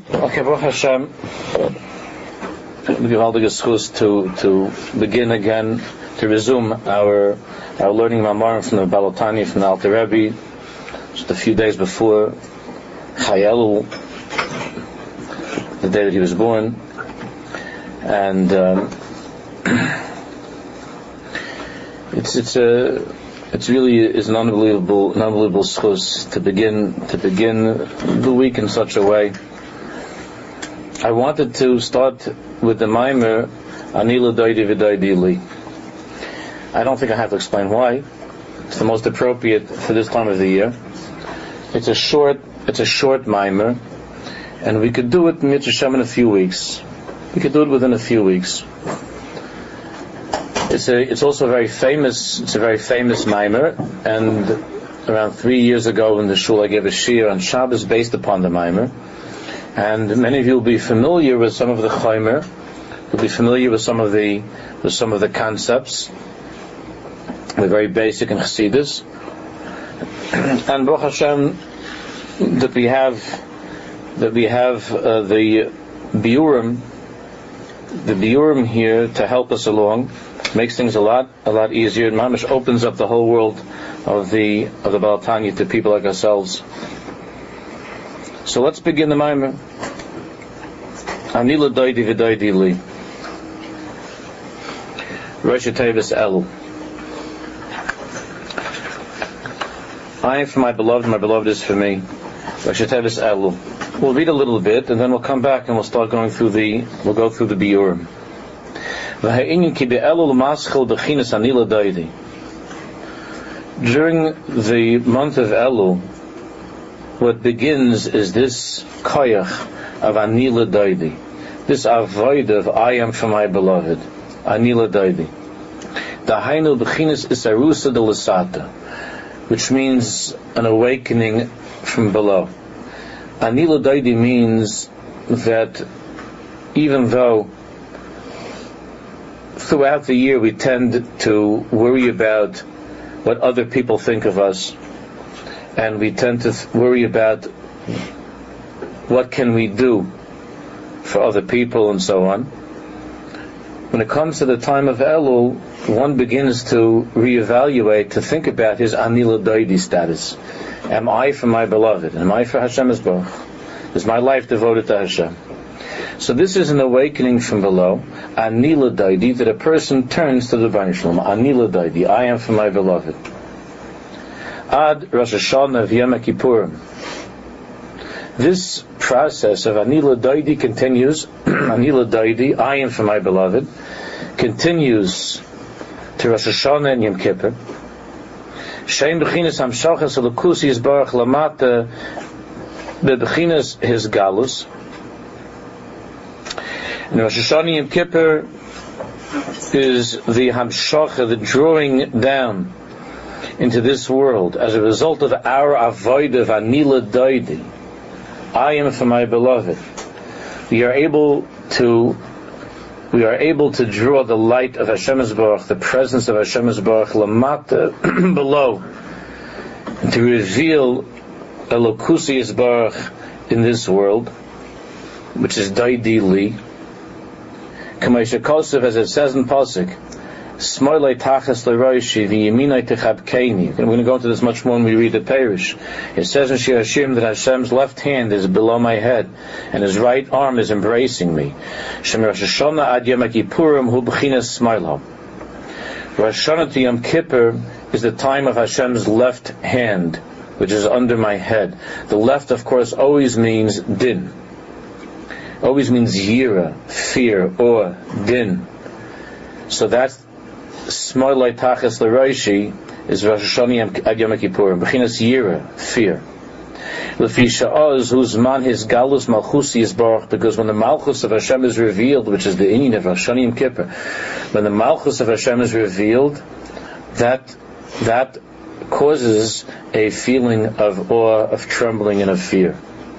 Okay, Baruch Hashem, we give all the schus to begin again, to resume our learning Mamarim from the Balatani, from the Alter Rebbe, just a few days before Chayelu, the day that he was born, and it's really an unbelievable schus to begin the week in such a way. I wanted to start with the Maimer Anila Doidi V'Doidi Li. I don't think I have to explain why. It's the most appropriate for this time of the year. It's a short Maimer, and we could do it in Mitzvah in a few weeks. We could do it within a few weeks. It's also a very famous Maimer, and around 3 years ago in the shul I gave a shiur on Shabbos based upon the Maimer. And many of you will be familiar with some of the chaimer, will be familiar with some of the concepts. They're very basic in Chassidus. And Baruch Hashem, that we have the biurim here to help us along, makes things a lot easier. And Mamish opens up the whole world of the Balatanya to people like ourselves. So let's begin the Maimer. Anila Doidi V'Doidi Li. Rosh Tevis Elu. I am for my beloved is for me. Rosh Tevis Elu. We'll read a little bit, and then we'll come back and we'll go through the biurim. V'ha'inyin ki be'elu l'maschel b'chinas Anila Doidi. During the month of Elul, what begins is this koyach of Anila Doidi, this avoid of I am for my beloved, Anila Doidi. Dahainu b'chinas isarusa de l'sata, which means an awakening from below. Anila Doidi means that even though throughout the year we tend to worry about what other people think of us, and we tend to worry about what can we do for other people and so on. When it comes to the time of Elul, one begins to reevaluate, to think about his Anila Doidi status. Am I for my beloved? Am I for Hashem Yisborach? Is my life devoted to Hashem? So this is an awakening from below, Anila Doidi, that a person turns to the Rebbeinu Shalom. Anila Doidi, I am for my beloved. Ad Rosh Hashanah V'Yom Kippurim. This process of Anila Doidi continues. Anila Doidi, I am for my beloved, continues to Rosh Hashanah and Yom Kippur. Shein b'chinas hamshachas elokusi yisbarach lamata b'chinas his galus. And Rosh Hashanah Yom Kippur is the hamshacha, the drawing down into this world as a result of our avoid of Anila Doidi. I am for my beloved. We are able to draw the light of Hashem Yisborach, the presence of Hashem Yisborach, lamata below, and to reveal Elokusi Yisborach in this world, which is Doidi Li. K'maisha Kosev, as it says in Pasuk, Smoilei tachas leroishi v'yeminai techabkeini. And we're going to go into this much more when we read the Parish. It says in Shir Hashim that Hashem's left hand is below my head and his right arm is embracing me. Shem Rosh Hashanah ad Yom Kippurim hu b'chinas smoilo. Rosh Hashanah to Yom Kippur is the time of Hashem's left hand, which is under my head. The left, of course, always means din. Always means yira, fear, awe, din. So that's Smoilei tachas l'roishi is Rosh Hashanah ad Yom Kippurim. B'chinas yira, fear. L'fi sha'oz huzman his galus malchusi yisbarach, because when the malchus of Hashem is revealed, which is the inyan of Rosh Hashanah Yom Kippur, when the malchus of Hashem is revealed, that causes a feeling of awe, of trembling, and of fear.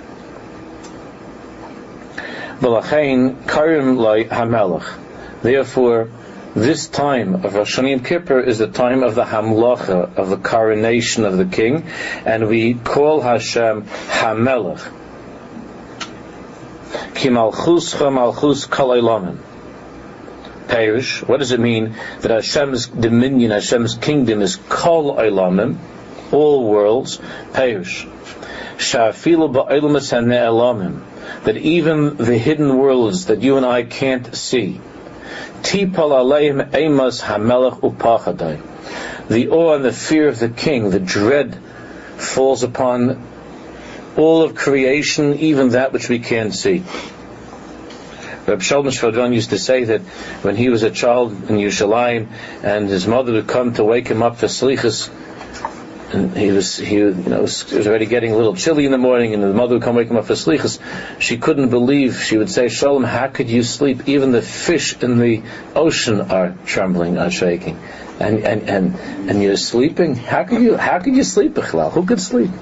V'lachein karim lai hamelach. Therefore, this time of Rosh Hashanah Yom Kippur is the time of the Hamlacha, of the coronation of the king, and we call Hashem Hamelech. Ki malchuscha malchus kol olamim. Perish. What does it mean that Hashem's dominion, Hashem's kingdom is kol olamim, all worlds? Perish. Sha'afilu ba'ilmas hane'elamim, that even the hidden worlds that you and I can't see. Tipal aleim emas hamelech upachadai. The awe and the fear of the king, the dread, falls upon all of creation, even that which we can't see. Reb Shalom Shvadron used to say that when he was a child in Yerushalayim and his mother would come to wake him up for slichus, and it was already getting a little chilly in the morning, and the mother would come wake him up for slichus. She couldn't believe. She would say, "Shalom, how could you sleep? Even the fish in the ocean are trembling, are shaking, and you're sleeping. How could you sleep, Bichlal? Who could sleep?"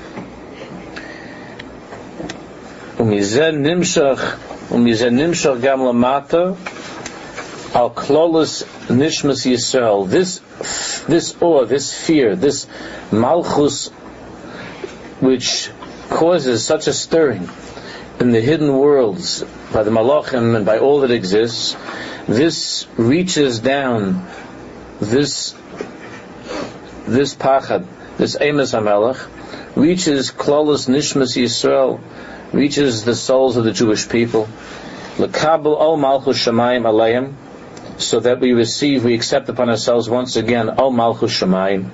Umizen nimshach gam lamata al klolos nishmas Yisrael. This awe, this fear, this malchus, which causes such a stirring in the hidden worlds by the malachim and by all that exists, this reaches down, this pachad, this emes hamelech, reaches klolos nishmas Yisrael, reaches the souls of the Jewish people, lekabel al malchus shamayim aleim, so that we accept upon ourselves once again al malchus shamayim.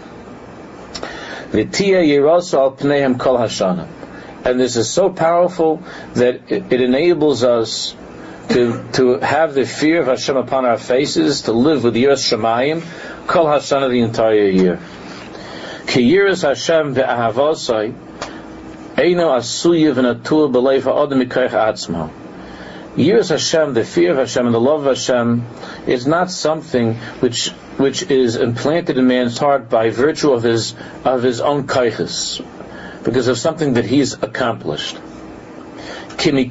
V'tiyah yirosa al pneihem kol hashana, and this is so powerful that it enables us to have the fear of Hashem upon our faces, to live with yiras shamayim kol hashana, the entire year. Ki yiras Hashem ve'ahavosai eino asuyev v'natur b'leiv ha'odem mikoich atzmo. Yiras Hashem, the fear of Hashem and the love of Hashem, is not something which is implanted in man's heart by virtue of his own kaiches, because of something that he's accomplished. Man's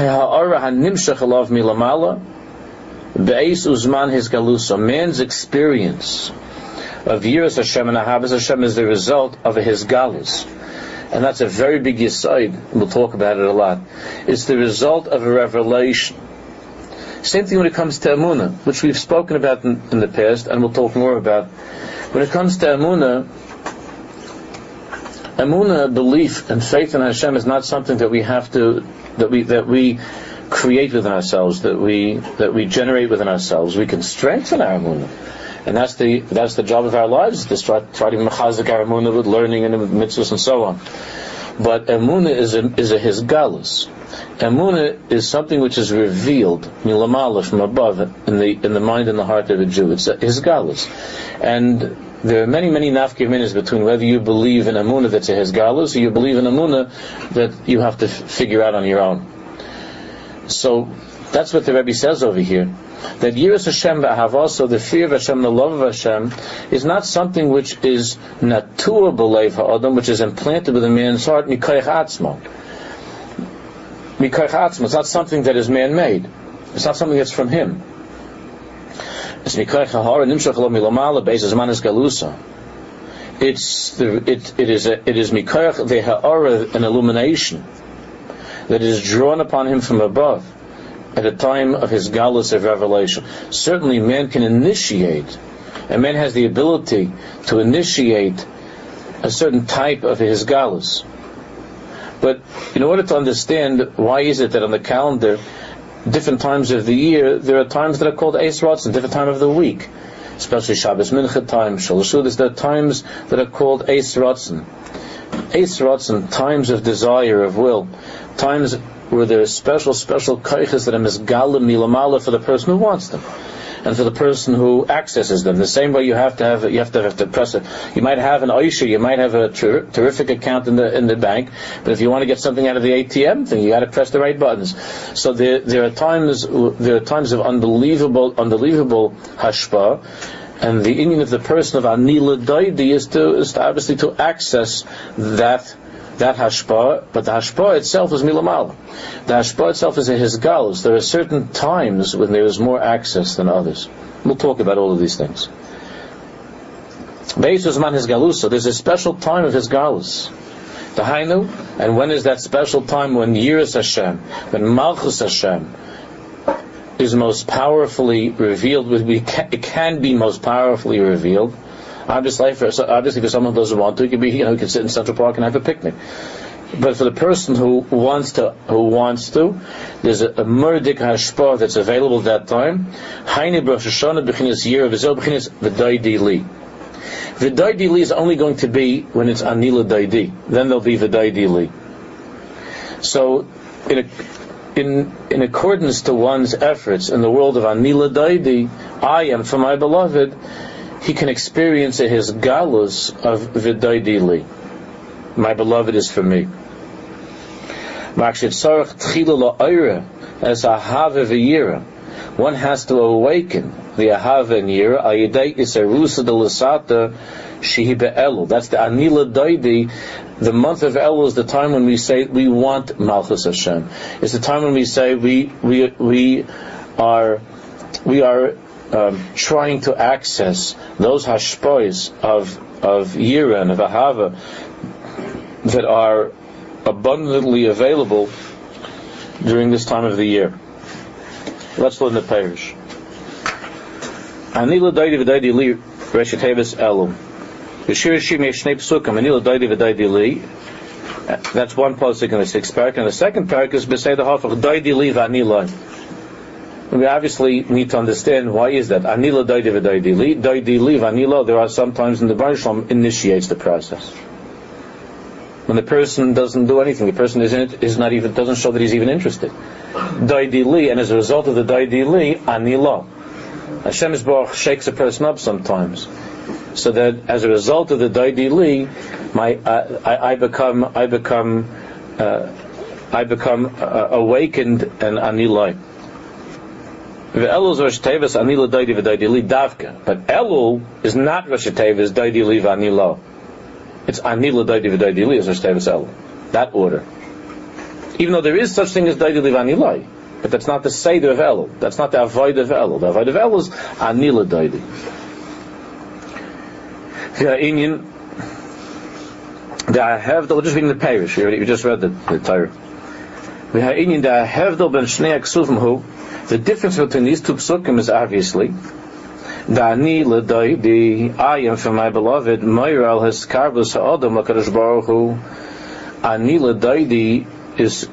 experience of Yiras Hashem and Ahavas Hashem is the result of his galus. And that's a very big yesod. We'll talk about it a lot. It's the result of a revelation. Same thing when it comes to Emunah, which we've spoken about in the past, and we'll talk more about. When it comes to Emunah, belief and faith in Hashem is not something that we have to, that we create within ourselves, that we generate within ourselves. We can strengthen our Emunah. And that's the job of our lives, to try to mechazik our emunah with learning and with mitzvahs and so on. But emunah is a hisgalus. Emunah is something which is revealed milamala, from above, in the mind and the heart of a Jew. It's a hisgalus, and there are many nafkei minas between whether you believe in emunah that's a hisgalus or you believe in emunah that you have to figure out on your own. So that's what the Rebbe says over here. That Yiras Hashem v'ahavos, the fear of Hashem, the love of Hashem, is not something which is natur b'leiv ha'adam, which is implanted within man's heart, mikoich atzmo. Mikoich atzmo. It's not something that is man-made. It's not something that's from him. It's mikoich ha'hara nimshach lo milamala beis zmanis galusa. It is mikoich v'ha'ara, an illumination that is drawn upon him from above at a time of his galus of revelation. Certainly man can initiate, and man has the ability to initiate a certain type of his galus. But in order to understand why is it that on the calendar, different times of the year, there are times that are called Eis Ratzon, different time of the week, especially Shabbos Mincha time, Shalosh Seudos, there are times that are called Eis Ratzon. Eis Ratzon, times of desire, of will, times where there are special kaiches that are misgalim milamala for the person who wants them, and for the person who accesses them. The same way you have to press it. You might have an oisha, you might have a terrific account in the bank, but if you want to get something out of the ATM thing, you got to press the right buttons. So there are times of unbelievable hashpah. And the union of the person of Anila Daidi is obviously to access that hashpah, but the hashpah itself is milamal. The hashpah itself is a hisgalus. There are certain times when there is more access than others. We'll talk about all of these things. Beis Uzman hisgalusa. There's a special time of hisgalus. The Hainu, and when is that special time when Yiras Hashem, when Malchus Hashem is most powerfully revealed? It can be most powerfully revealed. Obviously, for someone who doesn't want to, he can sit in Central Park and have a picnic. But for the person who wants to, there's a murdik hashpah that's available at that time. Hainu b'Rosh Hashanah b'chinas Yira v'zel b'chinas v'daidi li. V'daidi li is only going to be when it's anila daidi. Then there'll be v'daidi li. So, in accordance to one's efforts in the world of anila daidi, I am for my beloved, he can experience his galus of v'daidi li. My beloved is for me. One has to awaken the ahava and yira. That's the anila daidi. The month of Elul is the time when we say we want Malchus Hashem. It's the time when we say we are trying to access those hashpois of yira and of ahava that are abundantly available during this time of the year. Let's learn the parish. Anila daidi v'daidi li Resh Tevis Elul. B'shir Shim Yeshnei Psukim Anila daidi v'daidi li. That's one pasuk in the sixth parak, and the second parak is B'sei the Hafach daidi li v'anila. We obviously need to understand why is that. Anila daidi v'daidi li, daidi li v'anila. There are sometimes in the Baruch Shalom initiates the process. When the person doesn't do anything, the person doesn't show that he's even interested. Daidi li, and as a result of the daidi li, anila. Hashem Yisborach shakes a person up sometimes, so that as a result of the daidi li, I become awakened and anila. Elul is Rosh Tevis anila daidi v'daidi li davka, but Elul is not Rosh Tevis daidi li v'anila. It's anila daidi v'daidi li as Rosh Tevis Elul. That order. Even though there is such thing as daidi li v'anila, but that's not the seder of Elul. That's not the avoid of Elul. The avoid of Elul is anila daidi. We're just reading the parish. We just read the Torah. The difference between these two psukim is obviously Da'ani l'daidi, I am for my beloved, Moira al-Hiskarbus ha'adam l'kadosh baruch hu. Ani l'daidi is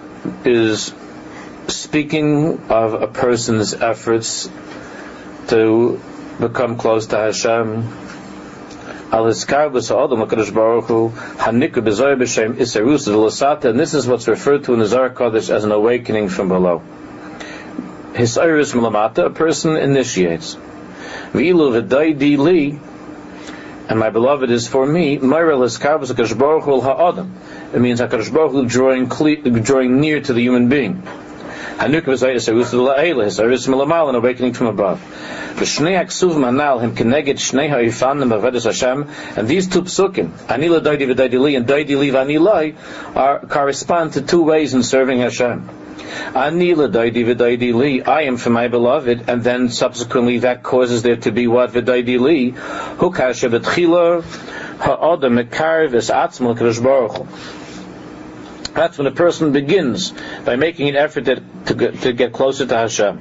speaking of a person's efforts to become close to Hashem. Al-Hiskarbus ha'adam l'kadosh baruch hu, Hanikra b'zoy b'shem Isserus v'lasata, and this is what's referred to in the Zohar Kodesh as an awakening from below. Hisairis milamata, a person initiates. V'ilu v'daidi li, and my beloved is for me. Myra l'skavus HaKadosh Baruch Hu ha'adam. It means HaKadosh Baruch Hu drawing near to the human being. Hanuk v'zayis harus l'a'ela, hisairis milamal, an awakening from above. V'shnei aksuv manal him keneged shnei ha'ifan b'avedas Hashem, and these two psukim, ani l'daidi v'daidi li and daidi li v'ani lai, correspond to two ways in serving Hashem. Ani l'daidi v'daidi li, I am for my beloved, and then subsequently that causes there to be what v'daidi li, hukasha v'tchila ha'adam mekarev es atzmo l'kadosh baruch hu. That's when a person begins by making an effort to get closer to Hashem.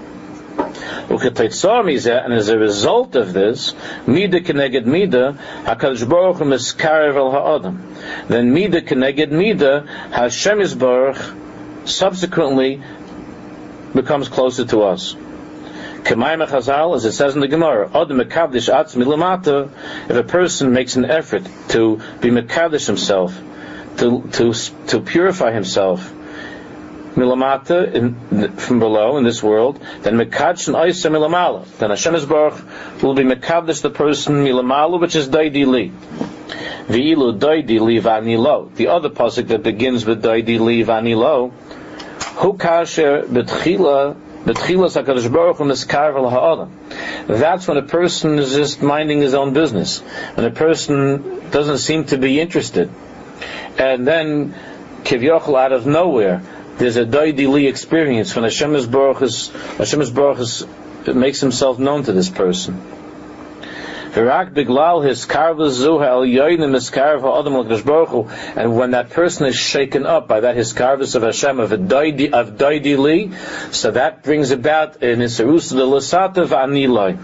And as a result of this, mida keneged mida, HaKadosh Baruch Hu miskarev al ha'adam. Then mida keneged mida, Hashem Yisborach subsequently becomes closer to us. K'mayim HaChazal, as it says in the Gemara, Adam mekavdish atzmi lamata, if a person makes an effort to be mekavdish himself, to purify himself, milamata, from below in this world, then mekadshin oisa milamala, then Hashem Yisborach will be mekavdish the person milamala, which is daidi li. V'ilu daidi li v'anilo. The other pasuk that begins with daidi li v'anilo, hu kasher b'tchila HaKadosh Baruch Hu miskarev al ha'adam. That's when a person is just minding his own business, when a person doesn't seem to be interested, and then kivyochel out of nowhere there's a daidi li experience when Hashem Yisborach makes himself known to this person. And when that person is shaken up by that hiskarvus of Hashem of daidi li, so that brings about an isarus de lasata v'anilai.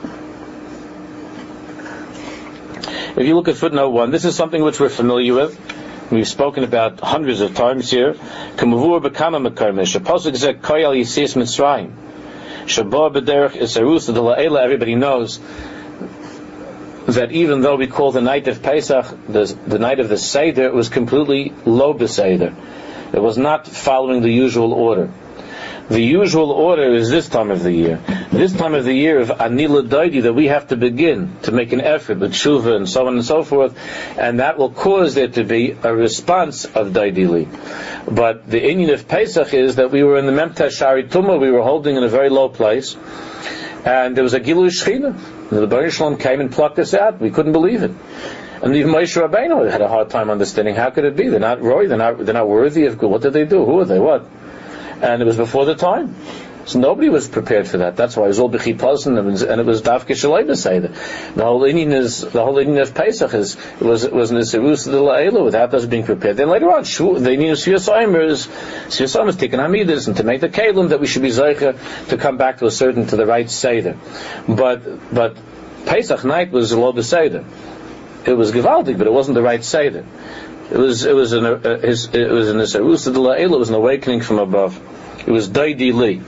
If you look at footnote 1, this is something which we're familiar with. We've spoken about hundreds of times here. Kamavur b'kama mekarmish. Pasuk zeh koyal yisis mitzrayim. Shabbat b'derech isarus de la'ela. Everybody knows that even though we call the night of Pesach the night of the Seder, it was completely lo b'Seder. It was not following the usual order. The usual order is this time of the year. This time of the year of Anila Daidi, that we have to begin to make an effort with Tshuva and so on and so forth, and that will cause there to be a response of Daidili. But the inyan of Pesach is that we were in the Memta Shari Tumah, we were holding in a very low place, and there was a Gilu Shechina. The Baruch Shalom came and plucked us out. We couldn't believe it. And even Moshe Rabbeinu had a hard time understanding how could it be? They're not roy, they're not worthy of good. What did they do? Who are they? What? And it was before the time. So nobody was prepared for that. That's why it was all b'chipasan, and it was dafke shalei b'seder. The whole inyan of Pesach was nisirus de la'ela without us being prepared. Then later on, the inyan of Siyasayim is taken hamidus, and to make the kelim that we should be zeicha to come back to the right seder. But Pesach night was lo b'seder. It was gewaldig, but it wasn't the right seder. It was an nisirus de la'ela. It was an awakening from above. It was daidi li.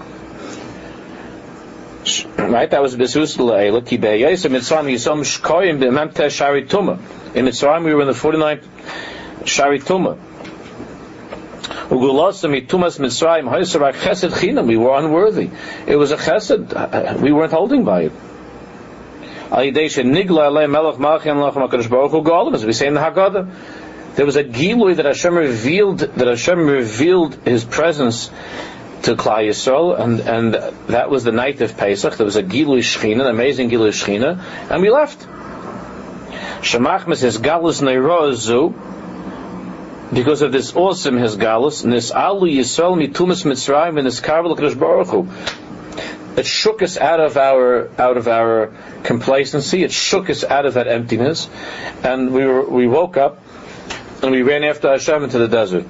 Right, that was Besus La'ela. Ki be'yayis Mitzrayim Yisom Shkoyim be'memte Shari Tumah. In Mitzrayim we were in the 49th Shari Tumah. Ugulosam Mitumas Mitzrayim Ha'isarach Chesed Chinam. We were unworthy. It was a Chesed. We weren't holding by it. Alidei Nigla Alei Melech Malchim Lachem HaKadosh Baruch Hu Golim, as we say in the Haggadah. There was a Gilui that Hashem revealed His presence to Klal Yisrael, and that was the night of Pesach. There was a Gilui Shechina, an amazing Gilui Shechina, and we left. Shemachmas his galus neirozu, because of this awesome his galus, nisalu Yisrael mitumas Mitzrayim and niskarvel Kadosh Baruch Hu. It shook us out of our complacency. It shook us out of that emptiness, and we woke up and we ran after Hashem into the desert.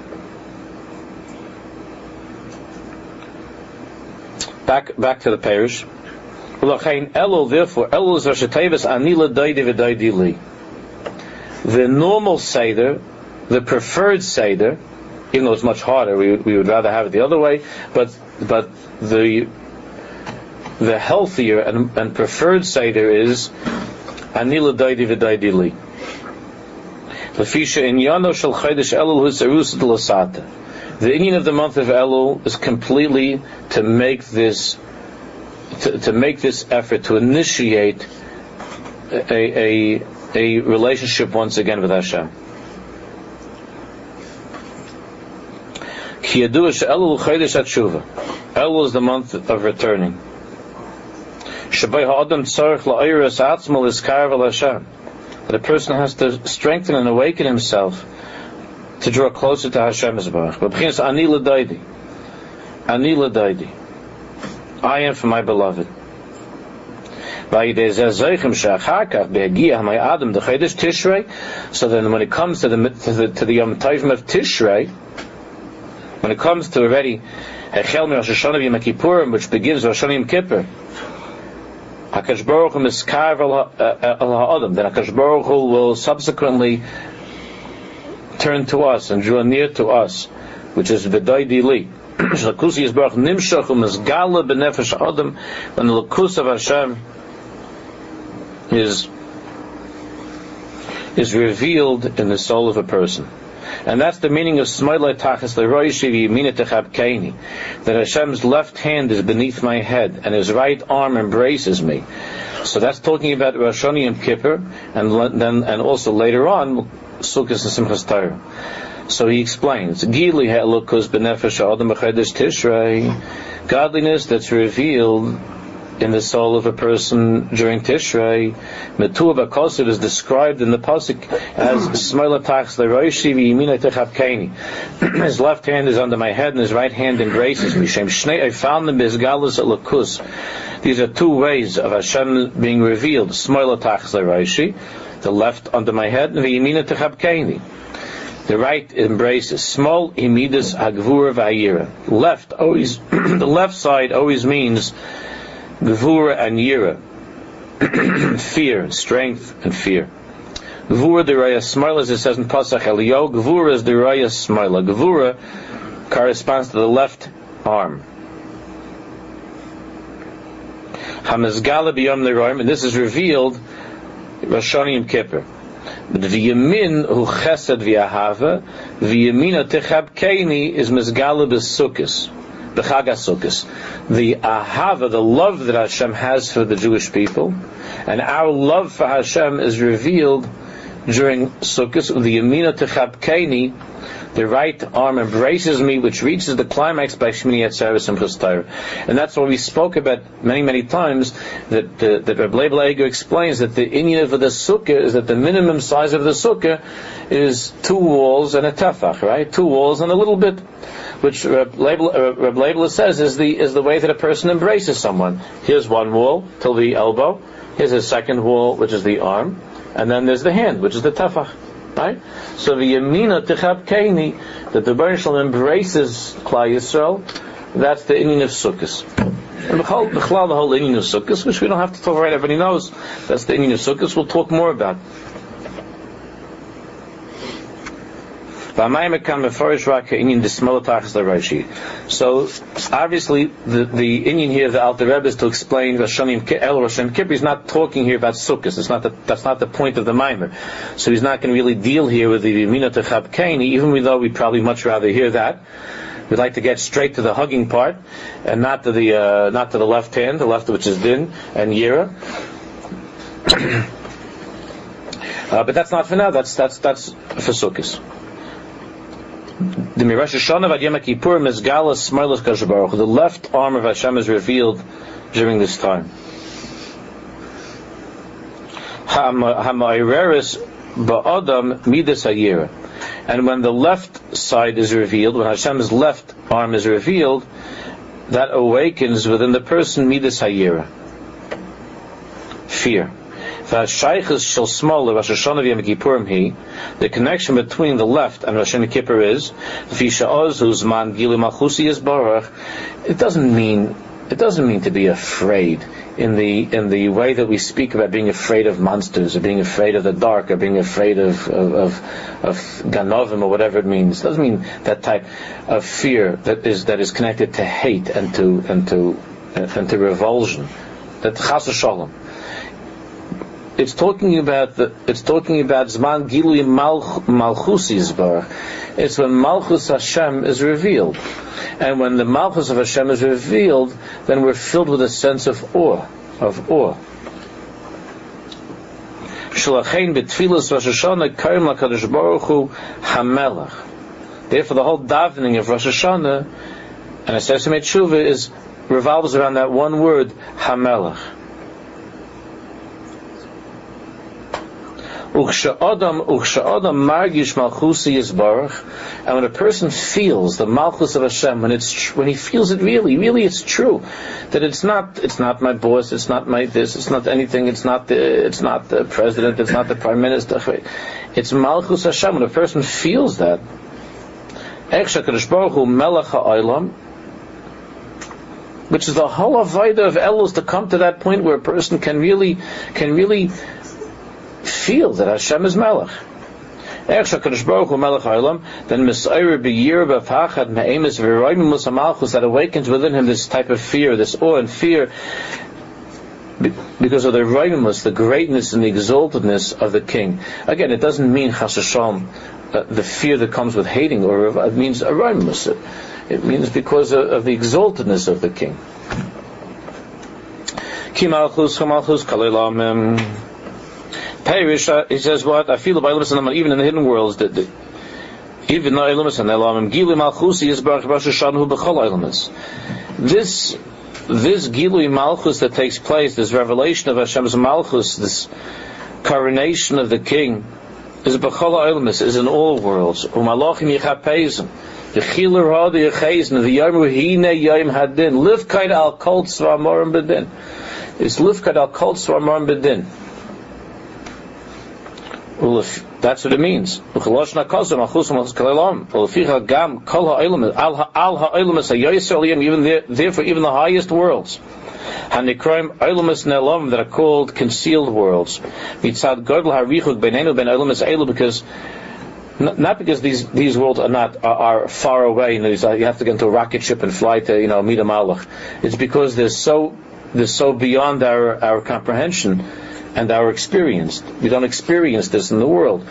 Back to the parish. Therefore, Elul is Rashatayvas Anila Daidi V'Daidi Li. The normal Seder, the preferred Seder, even though it's much harder, we would rather have it the other way, but the healthier and preferred Seder is Anila Daidi V'Daidi Li. Lefisha Inyano Shel Chodesh Elul Husarus D'Lasata. The inyan of the month of Elul is completely to make this effort to initiate a relationship once again with Hashem. Ki yadua she'Elul chodesh hatshuva. Elul is the month of returning. Shabei ha'adam tzarich la'ayras atzmo l'skarav al Hashem. That a person has to strengthen and awaken himself to draw closer to Hashem Yisbarach. But b'chinas ani l'daidi, I am for my beloved. So then, when it comes to the Yom Tovim of Tishrei, when it comes to already Echel mi Rosh Hashanah Yom Kippurim, which begins Rosh Hashanah Yom Kippur, HaKadosh Baruch Hu miskarv al ha'adam, then HaKadosh Baruch Hu will subsequently turn to us and draw near to us, which is v'daidi li. Lakusi Yisbarach nimshach u'mizgala b'nefesh ha'adam, when the lakus of Hashem is revealed in the soul of a person. And that's the meaning of Smailai Tachas Leroishi V'Yimina Techabkeini, that Hashem's left hand is beneath my head and His right arm embraces me. So that's talking about Rosh Hashanah and Kippur, and also later on Sukkot and Simchas Torah. So he explains, Gili Ha'elokus B'Nefesh Ha'adam B'Chodesh Tishrei, godliness that's revealed in the soul of a person during Tishrei. Metuah b'kosid is described in the pasuk as Smoila tachs l'roishi v'yimina techabkeini. His left hand is under my head and his right hand embraces me. Shem shnei I found them bizgalus elokus. These are two ways of Hashem being revealed. Smoila tachs l'roishi, the left under my head, and v'yimina techabkeini, the right embraces. Small imidus hagvura v'ayira. Left always, the left side always means Gvura and Yira, fear, strength, and fear. Gvura deraya smaila, as it says in Pasach Eliyahu. Gvura is deraya smaila. Gvura corresponds to the left arm. Hamazgala b'yom neroim, and this is revealed Rosh Hashanah Yom Kippur. But v'yamin hu chesed v'ahava, v'yamina techabkeini is mezgala b'sukkos. The Chag HaSukkos, the ahava, the love that Hashem has for the Jewish people, and our love for Hashem is revealed during Sukkos. The Yamina Techabkeini, the right arm embraces me, which reaches the climax by Shmini Atzeres and Simchas Torah. And that's what we spoke about many times, that Reb Leib Leiger explains that the inyan of the Sukkah is that the minimum size of the Sukkah is 2 walls and a tefach, right? 2 walls and a little bit, which Reb Leibler says is the way that a person embraces someone. Here's one wall till the elbow. Here's a second wall, which is the arm, and then there's the hand, which is the tefach. Right? So the Yamina Techabkeini, that the Baruch Shalom embraces Klal Yisrael, that's the inyan of Sukkos. And the whole inyan of Sukkos, which we don't have to talk about, everybody knows, that's the inyan of Sukkos, we'll talk more about. So obviously the inyan here of the Alter Rebbe is to explain Rosh Hashanah Kippur. He's not talking here about Sukkos. That's not the point of the Maimer. So he's not going to really deal here with the Yamina Techabkeini, even though we'd probably much rather hear that. We'd like to get straight to the hugging part, and not to the left hand, the left which is Din and Yira. But that's not for now. That's for Sukkos. The Rosh Hashanah Vad Yom Kippur Mezgala Smoilas Kadosh Baruch Hu. The left arm of Hashem is revealed during this time. Ha'ma'areres ba'adam midas hayira. And when the left side is revealed, when Hashem's left arm is revealed, that awakens within the person midas hayira, fear. The connection between the left and Rosh Hashanah Kippur is it doesn't mean to be afraid in the way that we speak about being afraid of monsters or being afraid of the dark or being afraid of ganovim or whatever it means. It doesn't mean that type of fear that is connected to hate and to revulsion. That chas v'shalom. It's talking about Zman Gilui Malchus Yisbarach. It's when Malchus Hashem is revealed, and when the Malchus of Hashem is revealed, then we're filled with a sense of awe. Shalachein b'tfilas Rosh Hashanah kaim lakadosh Baruch Hu Hamelach. Therefore, the whole davening of Rosh Hashanah and Aseret Tshuva revolves around that one word, Hamelach. Uksha'adam margish malchusi yisbarach, and when a person feels the malchus of Hashem, when he feels it really it's true, that it's not my boss, it's not my this, it's not anything, it's not the president, it's not the prime minister, it's malchus Hashem. When a person feels that, Echsha Kadosh Baruch Hu Melech HaOlam, which is the whole avodah of Elul, to come to that point where a person can really feel that Hashem is Melech. Then Messiah b'yir b'pachad me'emes v'roimim l'samalchus, that awakens within him this type of fear, this awe and fear, because of the roimimus, the greatness and the exaltedness of the king. Again, it doesn't mean chas v'shalom, the fear that comes with hating, or it means a roimimus. It means because of the exaltedness of the king. Ki malchus chamalchus kalelamim. Perish, he says what? I feel about even in the hidden worlds that even though Elomis and Elamim Gilu Malchusi is Baruch Rosh Hashanah B'chol Elomis. This this Gilui Malchus that takes place, this revelation of Hashem's Malchus, this coronation of the king, is B'chol ha'olamis, is in all worlds. U'malachim yichapezim, v'chilu r'hadu yichezim, v'yomu hine yom hadin, livkaid al kol tzva morim bedin. It's livkaid al kol tzva morim bedin. That's what it means. Therefore, even the highest worlds, that are called concealed worlds, because not because these worlds are far away. You have to get into a rocket ship and fly to meet a malach. It's because they're so beyond our comprehension and our experience. We don't experience this in the world.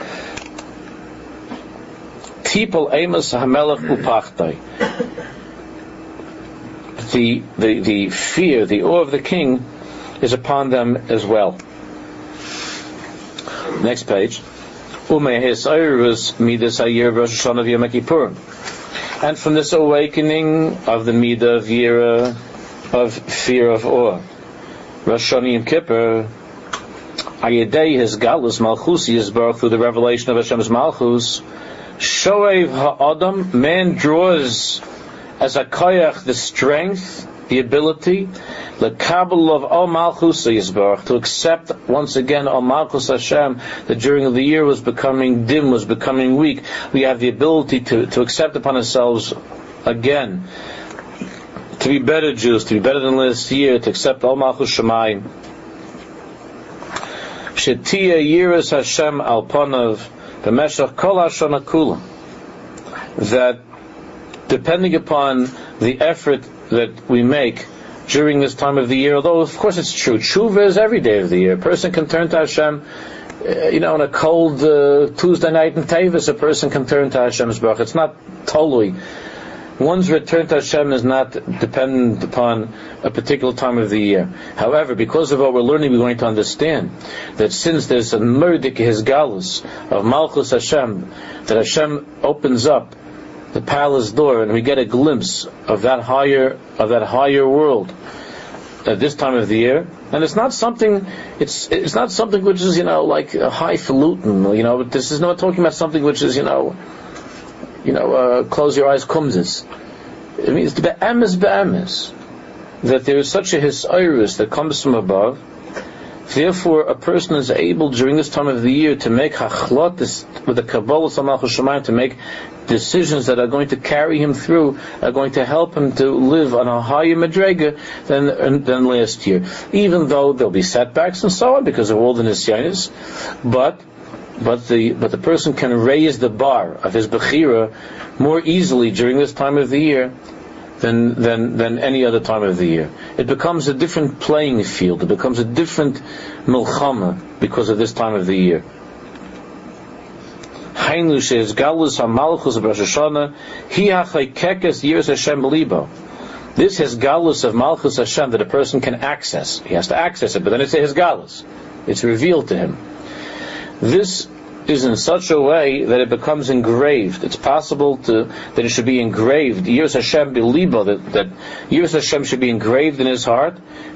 Tipol emes hamelech upachtai. The fear, the awe of the king is upon them as well. Next page. And from this awakening of the midah of yira, of fear of awe, Rosh Hashanah Yom Kippur, Ayedei his galus malchusi is birth through the revelation of Hashem's malchus. Shoev ha'adam, man draws as a koyach the strength, the ability, the kabel of all malchus yisbarach, to accept once again all malchus Hashem, that during the year was becoming dim, was becoming weak. We have the ability to accept upon ourselves again to be better Jews, to be better than last year, to accept all malchus Shemayim. Shetia yiras Hashem al panav b'meshach kol hashana kula. That depending upon the effort that we make during this time of the year, although of course it's true, tshuva is every day of the year. A person can turn to Hashem, on a cold Tuesday night in Tevis, a person can turn to Hashem's baruch. It's not totally. One's return to Hashem is not dependent upon a particular time of the year. However, because of what we're learning, we're going to understand that since there's a murdik his galus of Malchus Hashem, that Hashem opens up the palace door and we get a glimpse of that higher world at this time of the year. And it's not something not something which is like a highfalutin. This is not talking about something which is close your eyes, kumzis. It means the be'emes, that there is such a hisayrus that comes from above. Therefore, a person is able during this time of the year to make hachlot with the Kabbalah Malchus Shemayim, to make decisions that are going to carry him through, are going to help him to live on a higher madrega than last year. Even though there'll be setbacks and so on because of all the nisyanis, but the person can raise the bar of his bechira more easily during this time of the year than any other time of the year. It becomes a different playing field. It becomes a different milchama because of this time of the year. This has galus of Malchus Hashem that a person can access. He has to access it, but then it's his galus. It's revealed to him. This is in such a way that it becomes engraved. It's possible that it should be engraved. Yiras Hashem b'libo, that Yiras Hashem should be engraved in his heart.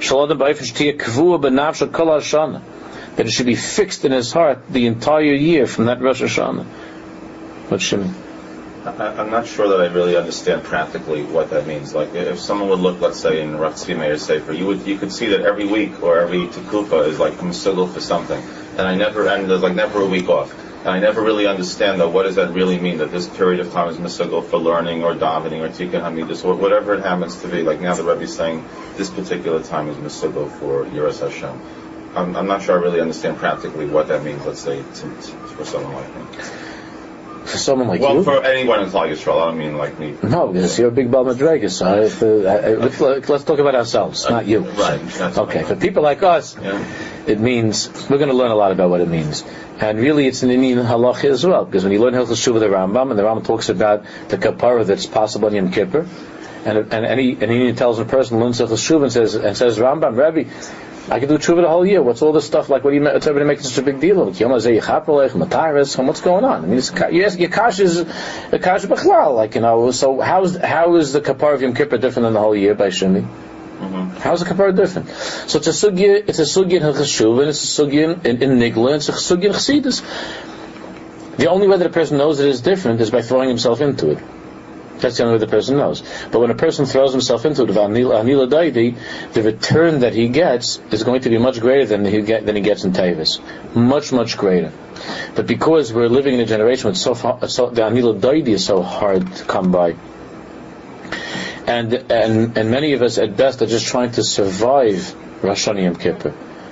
That it should be fixed in his heart the entire year from that Rosh Hashanah. What's Shimon? I'm not sure that I really understand practically what that means. Like, if someone would look, let's say, in Rav Tzvi Meir Sefer, you could see that every week or every tekufa is like a mesigel for something, and there's like never a week off. And I never really understand, though, what does that really mean, that this period of time is mesigel for learning or davening or tikkun hamidus or whatever it happens to be. Like now the Rebbe is saying this particular time is mesigel for Yiras Hashem. I'm not sure I really understand practically what that means, let's say, for someone like me. For someone like you? Well, for anyone in Klal Yisrael, I don't mean like me. No, because you're a big Baal Madrega, so let's talk about ourselves, not you. Right. Okay, for people like us, it means, we're going to learn a lot about what it means. And really it's an Indian halacha as well, because when you learn Hilchos Shuvah the Rambam, and the Rambam talks about the kapara that's possible in Yom Kippur, and any intelligent person learns Hilchos Shuvah and says Rambam, Rebbe, I can do tshuva the whole year. What's all this stuff like? What's everybody making such a big deal of? What's going on? I mean, your kash is a kash b'chlal, so how is the kapar of Yom Kippur different than the whole year by Shimi? How is the kapara different? So it's a sugya in Cheshuv, and it's a sugya in Nigla, and it's a sugya in Chassidus. The only way that a person knows it is different is by throwing himself into it. That's the only way the person knows. But when a person throws himself into it, Anila Daidi, the return that he gets is going to be much greater than he gets in Tavis. Much, much greater. But because we're living in a generation with the Anila Daidi is so hard to come by, and many of us at best are just trying to survive Rosh Hashanah Yom Kippur.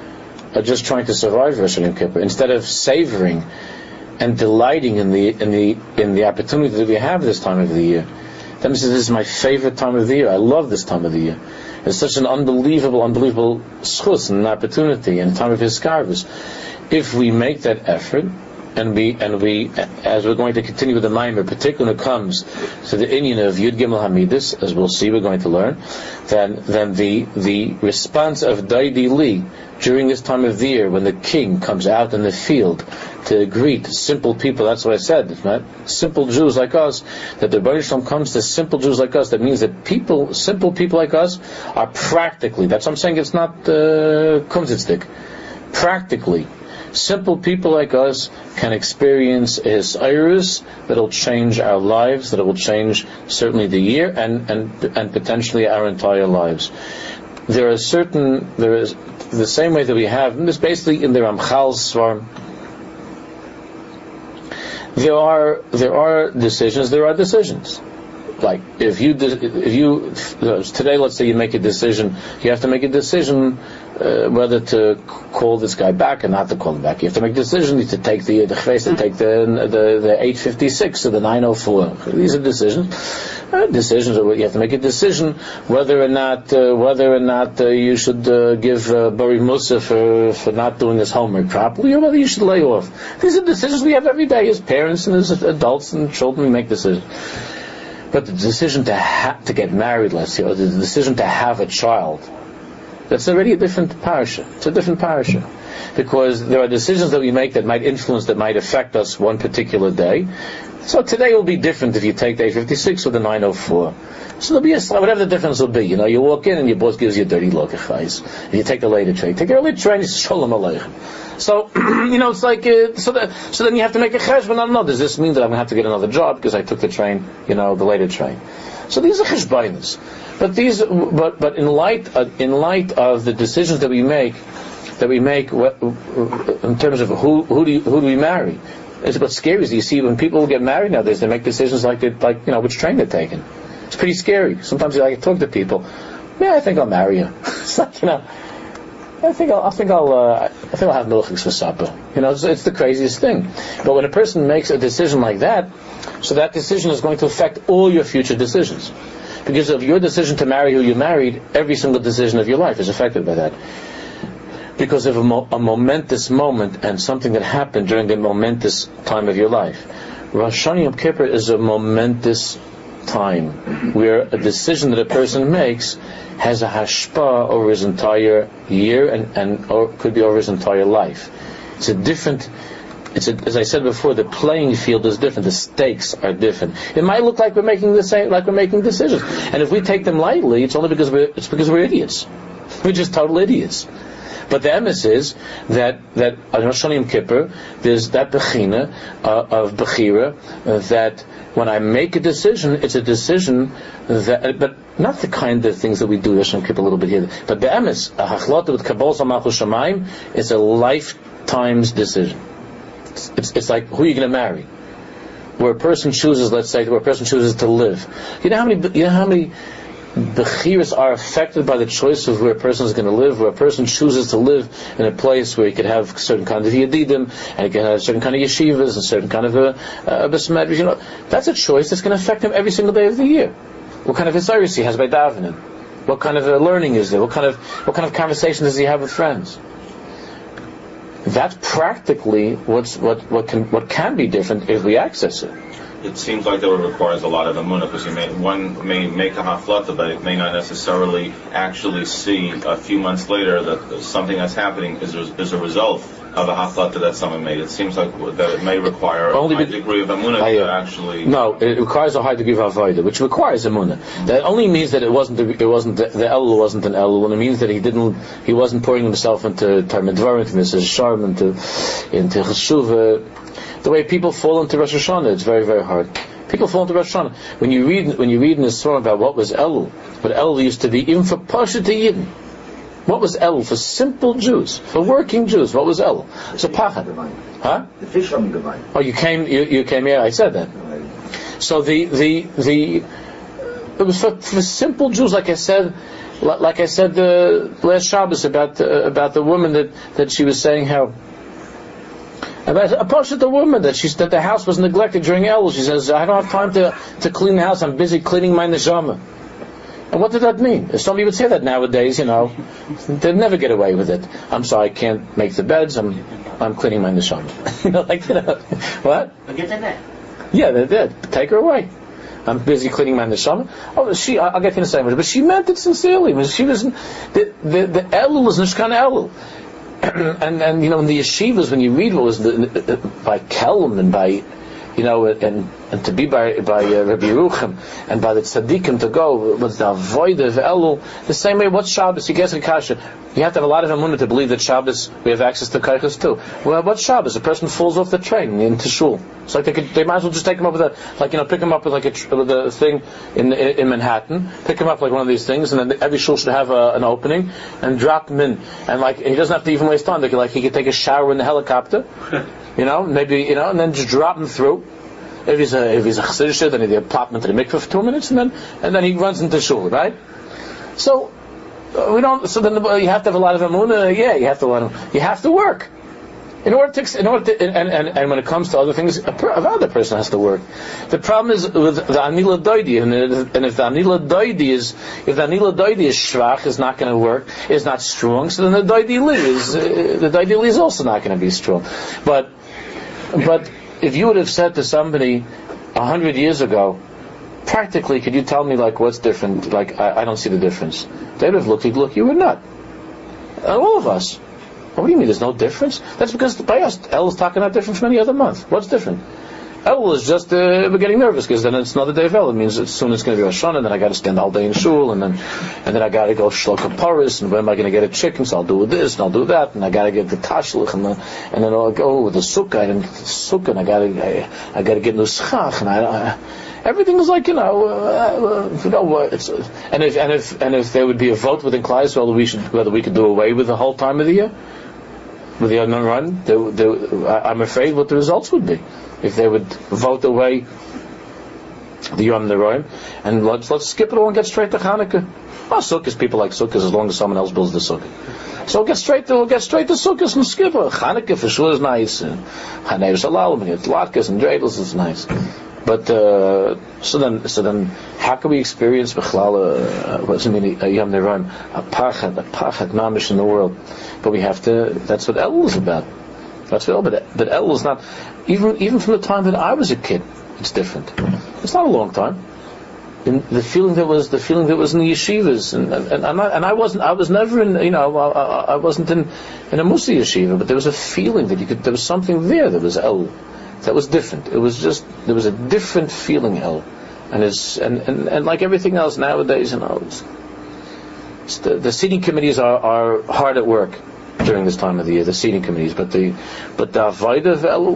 Instead of savoring and delighting in the opportunity that we have this time of the year. Then says, this is my favorite time of the year. I love this time of the year. It's such an unbelievable schus and an opportunity and time of hiskarvus. If we make that effort, and we, as we're going to continue with the Maimer, particularly when it comes to the inyan of Yud Gimel Hamidus, as we'll see, we're going to learn, then the response of Daidi Li during this time of the year, when the king comes out in the field to greet simple people, that's what I said, right? Simple Jews like us, that the Rebbeinu Shalom comes to simple Jews like us, that means that simple people like us are practically, that's what I'm saying, it's not kumzitzdik, practically, simple people like us can experience His Eirus that'll change our lives, that it will change certainly the year and potentially our entire lives. There is the same way that we have, and this basically in the Ramchal's Svarim, there are decisions. Like if you today, let's say you make a decision, you have to make a decision whether to call this guy back or not to call him back. You have to make a decision to take the chves, to take the 856 or the 904. These are decisions. You have to make a decision whether or not you should give Bari Musa for not doing his homework properly, or whether you should lay off. These are decisions we have every day as parents and as adults and children. We make decisions. But the decision to get married, let's say, or the decision to have a child, that's already a different parasha. It's a different parasha. Because there are decisions that we make that might influence, that might affect us one particular day. So today will be different if you take the 856 or the 904. So there'll be whatever the difference will be. You walk in and your boss gives you a dirty look. If you take the later train, take the early train, it's Shalom Aleichem. So, it's like, so then you have to make a cheshbon. No, does this mean that I'm going to have to get another job because I took the train, the later train? So these are cheshbonos. But in light of the decisions that we make in terms of who do we marry, it's what's scary is you see when people get married nowadays, they make decisions like which train they're taking. It's pretty scary. Sometimes I talk to people. Yeah, I think I'll marry you. It's like I think I'll have milchiks for supper. It's the craziest thing. But when a person makes a decision like that, so that decision is going to affect all your future decisions. Because of your decision to marry who you married, every single decision of your life is affected by that. Because of a momentous moment and something that happened during a momentous time of your life. Rosh Hashanah Yom Kippur is a momentous time where a decision that a person makes has a hashpah over his entire year and or could be over his entire life. As I said before, the playing field is different. The stakes are different. It might look like we're making decisions, and if we take them lightly, it's only because we're idiots. We're just total idiots. But the emes is that on Rosh Hashanah Yom Kippur, there's that bechina of bechira that when I make a decision, it's a decision but not the kind of things that we do Rosh Hashanah Yom Kippur a little bit here. But the emes, a hachlata with kabbalah malchus shamayim, is a lifetime's decision. It's like who are you going to marry? Where a person chooses, let's say, to live. You know how many bechiras are affected by the choice of where a person is going to live, where a person chooses to live in a place where he could have certain kind of yedidim, and he can have certain kind of yeshivas, and certain kind of besmedrash. That's a choice that's going to affect him every single day of the year. What kind of hisayrus he has by davening? What kind of learning is there? What kind of conversation does he have with friends? That's practically what can be different if we access it. it seems like that requires a lot of emunah, because one may make a haflata, but it may not necessarily actually see a few months later that something that's happening is a result of a haflata that someone made. It seems like that it may require a high degree of emunah to actually. No, it requires a high degree of avodah, which requires emunah. That only means that the Elul wasn't an Elul, and it means that he wasn't pouring himself into Talmud Dvarim, into Mrs. Sharm, into Cheshuvah. The way people fall into Rosh Hashanah, it's very, very hard. People fall into Rosh Hashanah. When you read in the Surah about what was Elul, what Elul used to be, even for Pasha to Yidden. What was Elul for simple Jews, for working Jews? What was Elul? So Pachad, huh? The fish on the vine. Oh, you came here. I said that. So it was for simple Jews, like I said last Shabbos about the woman that she was saying how. About a portion of the woman that the house was neglected during Elul. She says, I don't have time to clean the house. I'm busy cleaning my neshama. And what did that mean? If somebody would say that nowadays, they'd never get away with it. I'm sorry, I can't make the beds. I'm cleaning my neshama. What? Yeah, they did. Take her away. I'm busy cleaning my neshama. Oh, I'll get to the same. But she meant it sincerely. She was the Elul was Nishkan Elul. And in the yeshivas, when you read what was by Kelm and by and to be by Rabbi Yerucham and by the tzaddikim to go was the avodah of Elul. The same way, what's Shabbos? You guess in Kasha, you have to have a lot of emunah to believe that Shabbos we have access to kaichas too. Well, what's Shabbos? A person falls off the train into shul. It's like they might as well just take him up with pick him up with with a thing in Manhattan, pick him up like one of these things, and then every shul should have an opening and drop him in, and he doesn't have to even waste time. He could take a shower in the helicopter, maybe and then just drop him through. If he's a chassidus, then he plop him into the mikveh for 2 minutes, and then he runs into shul, right? So we don't. So then you have to have a lot of emunah. Yeah, you have to work. In order to, and when it comes to other things, another person has to work. The problem is with the anila doidi, and if the anila doidi is shvach, is not going to work, is not strong. So then the doidi li is also not going to be strong. But if you would have said to somebody 100 years ago, practically, could you tell me what's different? I don't see the difference. They would have looked. Look, you were not. All of us. What do you mean? There's no difference? That's because by us, El is talking not different from any other month. What's different? El is just we're getting nervous because then it's another day of El. It means soon it's going to be Rosh Hashanah, and then I got to stand all day in shul, and then I got to go shlok paris, and when am I going to get a chicken? So I'll do this and I'll do that, and I got to get the tashlich, and then I'll go with the sukkah and I got to get nuschach, and everything is it's, and if there would be a vote within Klal Yisrael whether we could do away with the whole time of the year. With the unknown run, I'm afraid what the results would be if they would vote away the Yom Neroim, and let's skip it all and get straight to Hanukkah. Well, Sukkot, people like Sukkot as long as someone else builds the Sukkot. So we'll get straight to Sukkot and skip it. Hanukkah for sure is nice, and Hanei Shalom and latkes and dreidels is nice. But so then, how can we experience Bechlal? What does it mean? A Yom Neroim, a pachad mamish in the world? But we have to. That's what Elul is about. That's what. But Elul is not. Even from the time that I was a kid, it's different. It's not a long time. The feeling that was in the yeshivas, and I was never in. I wasn't in a Musa yeshiva, but there was a feeling that there was something there that was Elul. That was different. It was just there was a different feeling, El, and like everything else nowadays, the seating committees are hard at work during this time of the year. The seating committees, but the avodah of El,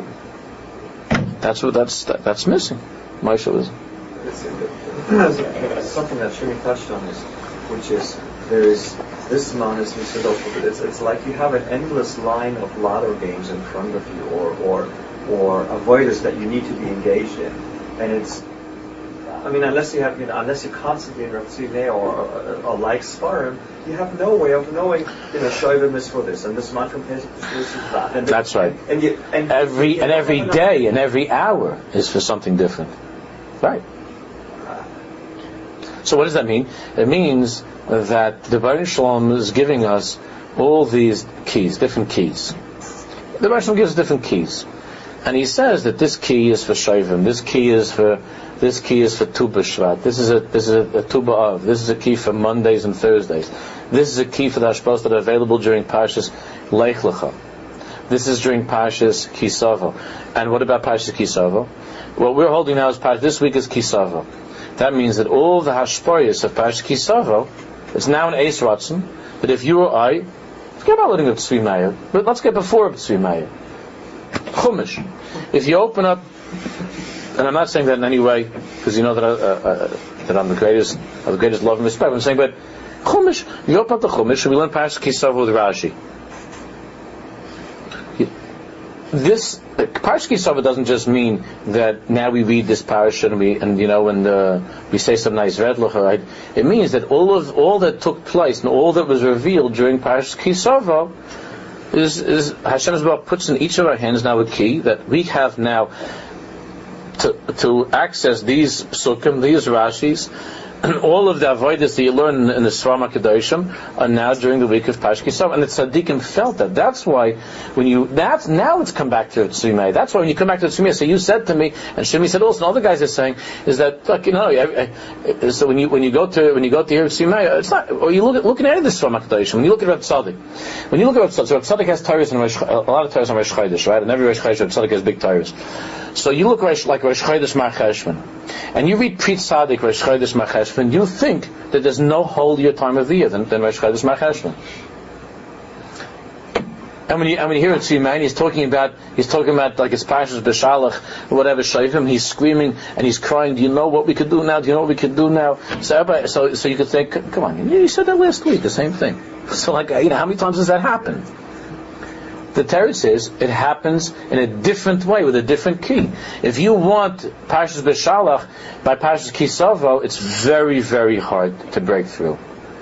that's missing. Moshe was. Something that Shimi touched on which is there is this man is it's like you have an endless line of lotto games in front of you, or avoiders that you need to be engaged in, and it's, unless you're constantly in Rav Tzvi or like Sfarim, you have no way of knowing, Shoivim is for this, and this mantra is for that. And that's right. And every day and every hour is for something different, right? So what does that mean? It means that the Baruch Shalom is giving us all these keys, different keys. The Baruch Shalom gives us different keys. And he says that this key is for Shovim, this key is for Tu B'Shvat, this is a Tu B'Av, this is a key for Mondays and Thursdays, this is a key for the hashpos that are available during Parshas Lech Lecha. This is during Parshas Kisavo. And what about Parshas Kisavo? What we're holding now is this week is Kisavo. That means that all the hashpoyas of Parshas Kisavo, it's now an Eis Ratzon, that if you or I, forget about letting up Tzvi Meir, but let's get before Tzvi Meir. Chumash. If you open up, and I'm not saying that in any way, because you know that I'm the greatest love and respect. I'm saying, but Chumash, you open up the Chumash, and we learn Parshas Kisavo with Rashi. This Parshas Kisavo doesn't just mean that now we read this parasha and we say some nice redlucha, right? It means that all that took place and all that was revealed during Parshas Kisavo is Hashem Yisrael puts in each of our hands now a key that we have now to access these psukim, these Rashis, and all of the avodas that you learn in the Sfarim HaKadoshim are now during the week of Parshas Kisavo, and the tzaddikim felt that. That's why now let's come back to Tzvi Meir. That's why when you come back to Tzvi Meir, so you said to me, and Shimi said also, and other guys are saying, is that look, so when you go to hear Tzvi Meir, it's not. Or you looking at this Sfarim HaKadoshim. When you look at Rav Tzaddik, so Rav Tzaddik has Torahs and a lot of Torahs on Rosh Chodesh, right? And every Rosh Chodesh Rav Tzaddik has big Torahs. So you look like Rosh Chodesh Mar Cheshvan, and you read Pri Tzaddik Rosh Chodesh Mar Cheshvan, you think that there's no holier time of the year than Rosh Chodesh Mar Cheshvan. And when you hear it, see, man, he's talking about like it's Parshas B'Shalach or whatever Shovim. He's screaming and he's crying. Do you know what we could do now? Do you know what we could do now? So you could think, come on, you said that last week, the same thing. So how many times does that happen? The teretz says it happens in a different way with a different key. If you want Parshas B'Shalach by Parshas Kisavo, it's very, very hard to break through.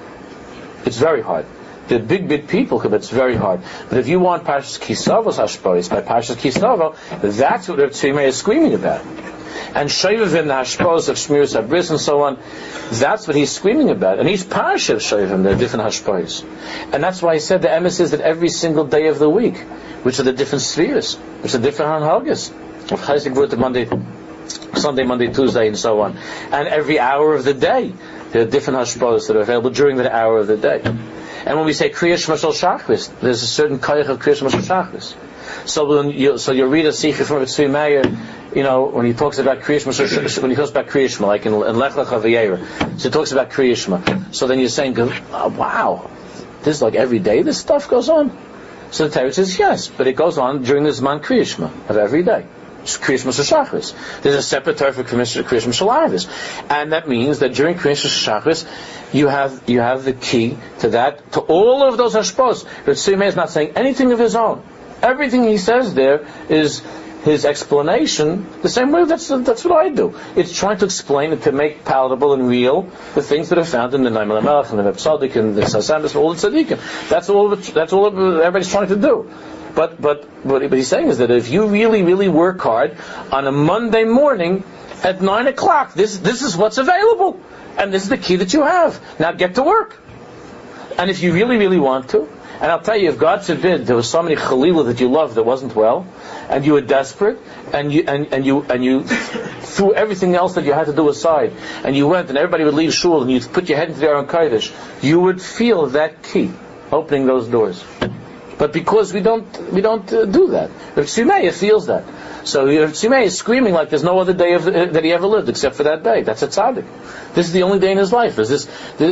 It's very hard. The big people, but it's very hard. But if you want Parshas Kisavo's hashpos by Parshas Kisavo, that's what Rav Tzvi Meir is screaming about. And Shovim, the hashpos of Shmiras Habris and so on, that's what he's screaming about. And he's Parshas Shovim, there are different hashpos. And that's why he said the emes is that every single day of the week, which are the different spheres, which are different hanhagas, of Chesed Gvurah, Monday, Sunday, Monday, Tuesday, and so on. And every hour of the day, there are different hashpos that are available during that hour of the day. And when we say Kriya Shema Shel Shachris, there's a certain koyach of Kriya Shema Shel Shachris. So you read a Sikha from Tzvi Meir, when he talks about Kriya Shema, when he talks about Kriya Shema, like in Lech Lecha V'Yeira, so he talks about Kriya Shema. So then you're saying, wow, this is like every day this stuff goes on. So the Torah says yes, but it goes on during the Zman Kriya Shema of every day. Kriya Shema Shel Shachris. There's a separate Torah for Kriya Shema Shel Arvis, and that means that during Kriya Shema Shel Shachris, you have the key to that, to all of those hashpos. But Tzvi Meir is not saying anything of his own. Everything he says there is his explanation. The same way that's what I do. It's trying to explain and to make palatable and real the things that are found in the Naim HaMelech and the Reb Tzaddik and the Sasamis, all the tzaddikim. That's all everybody's trying to do. But what he's saying is that if you really, really work hard on a Monday morning at 9 o'clock, this is what's available. And this is the key that you have. Now get to work. And if you really, really want to, and I'll tell you, if God forbid there was somebody Chalila that you loved that wasn't well, and you were desperate, and you threw everything else that you had to do aside, and you went, and everybody would leave shul, and you put your head into the Aron Kodesh, you would feel that key opening those doors. But because we don't do that, Rav Tzvi Meir feels that. So Rav Tzvi Meir is screaming like there's no other day that he ever lived except for that day. That's a tzaddik. This is the only day in his life. Is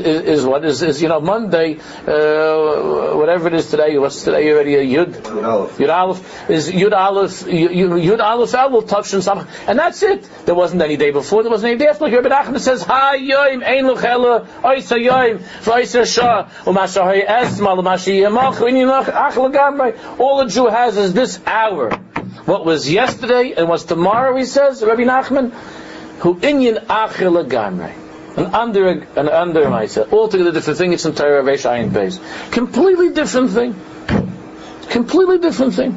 Monday, whatever it is today. What's today already? Yud Aleph is Yud Aleph Elul Tavshin Samach, and that's it. There wasn't any day before. There wasn't any day after. Like Rabbi Nachman says, Ha Yoim Ein Luchela Oisa Yoim V'Oisa Shah U'Mashahay Esma L'Mashi Yemach V'Inyanach Ach L'Gamrei. All a Jew has is this hour. What was yesterday and what's tomorrow, he says, Rabbi Nachman, Hu Inyan Ach L'Gamrei. And under myself, altogether different thing. It's in Torah Reish Ayin Beis. Completely different thing. Completely different thing.